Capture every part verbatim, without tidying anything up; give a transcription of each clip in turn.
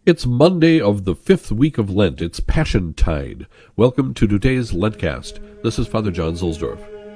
It's Monday of the fifth week of Lent. It's Passion Tide. Welcome to today's Lentcast. This is Father John Zuhlsdorf.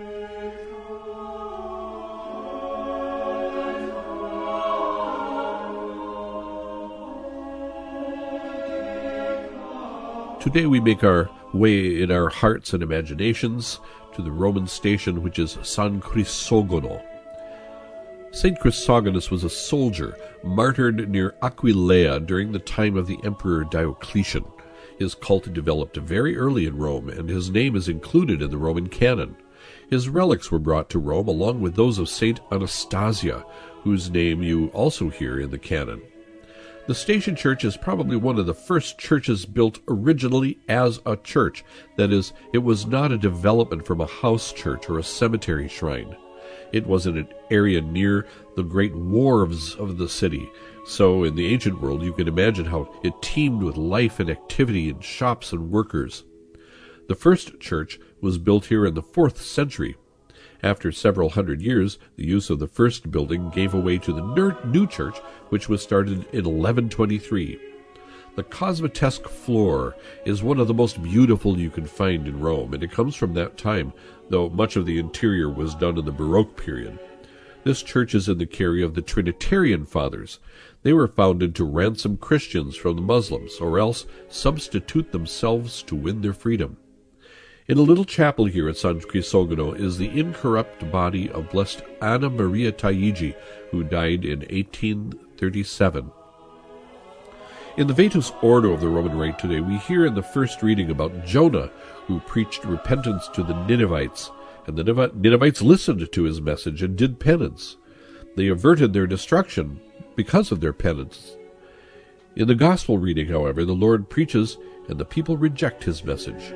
Today we make our way in our hearts and imaginations to the Roman station which is San Crisogono. Saint Chrysogonus was a soldier martyred near Aquileia during the time of the Emperor Diocletian. His cult developed very early in Rome, and his name is included in the Roman canon. His relics were brought to Rome along with those of Saint Anastasia, whose name you also hear in the canon. The Station Church is probably one of the first churches built originally as a church. That is, it was not a development from a house church or a cemetery shrine. It was in an area near the great wharves of the city, so in the ancient world you can imagine how it teemed with life and activity in shops and workers. The first church was built here in the fourth century. After several hundred years, the use of the first building gave way to the new church, which was started in eleven twenty-three. The Cosmatesque floor is one of the most beautiful you can find in Rome, and it comes from that time, though much of the interior was done in the Baroque period. This church is in the care of the Trinitarian Fathers. They were founded to ransom Christians from the Muslims, or else substitute themselves to win their freedom. In a little chapel here at San Crisogono is the incorrupt body of Blessed Anna Maria Taigi, who died in eighteen thirty-seven. In the Vetus Ordo of the Roman Rite today, we hear in the first reading about Jonah, who preached repentance to the Ninevites, and the Ninevites listened to his message and did penance. They averted their destruction because of their penance. In the Gospel reading, however, the Lord preaches, and the people reject his message.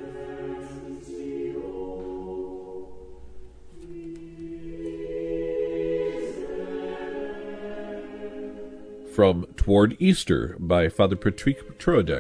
From Toward Easter by Father Patrick Troadec.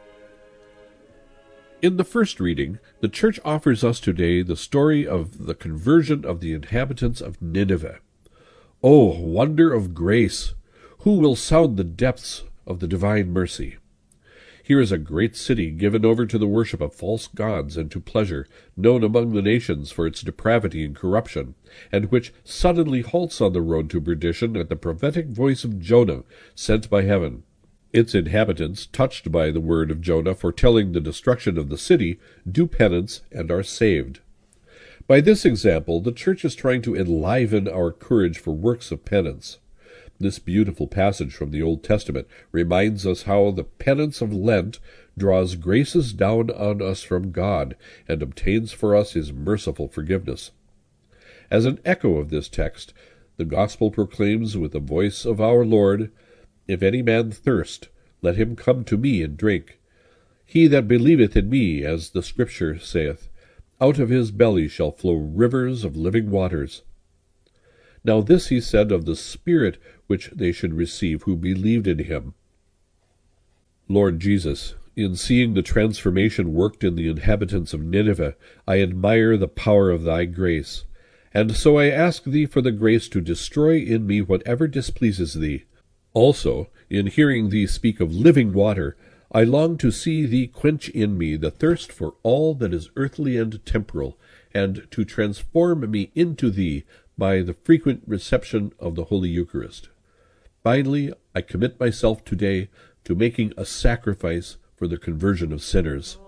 In the first reading, the Church offers us today the story of the conversion of the inhabitants of Nineveh. O wonder of grace! Who will sound the depths of the divine mercy? Here is a great city given over to the worship of false gods and to pleasure, known among the nations for its depravity and corruption, and which suddenly halts on the road to perdition at the prophetic voice of Jonah, sent by heaven. Its inhabitants, touched by the word of Jonah foretelling the destruction of the city, do penance and are saved. By this example, the Church is trying to enliven our courage for works of penance. This beautiful passage from the Old Testament reminds us how the penance of Lent draws graces down on us from God and obtains for us his merciful forgiveness. As an echo of this text, the Gospel proclaims with the voice of our Lord, "If any man thirst, let him come to me and drink. He that believeth in me, as the Scripture saith, out of his belly shall flow rivers of living waters." Now this he said of the Spirit which they should receive who believed in him. Lord Jesus, in seeing the transformation worked in the inhabitants of Nineveh, I admire the power of thy grace, and so I ask thee for the grace to destroy in me whatever displeases thee. Also, in hearing thee speak of living water, I long to see thee quench in me the thirst for all that is earthly and temporal, and to transform me into thee by the frequent reception of the Holy Eucharist. Finally, I commit myself today to making a sacrifice for the conversion of sinners.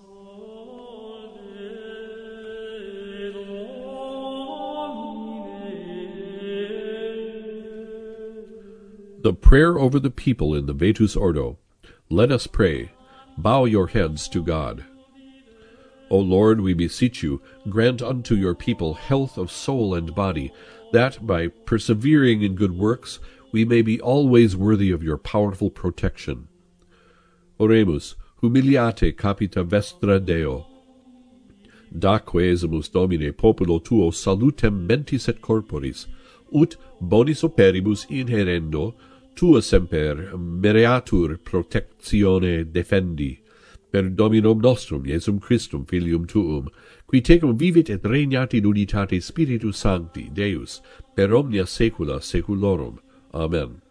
The prayer over the people in the Vetus Ordo. Let us pray. Bow your heads to God. O Lord, we beseech you, grant unto your people health of soul and body, that, by persevering in good works, we may be always worthy of your powerful protection. Oremus, humiliate capita vestra Deo. Da quesemus, Domine, populo tuo salutem mentis et corporis, ut bonis operibus inherendo, tua semper mereatur protectione defendi, per Dominum nostrum, Iesum Christum, Filium tuum, qui tecum vivit et regnat in unitate Spiritus Sancti, Deus, per omnia saecula saeculorum. Amen.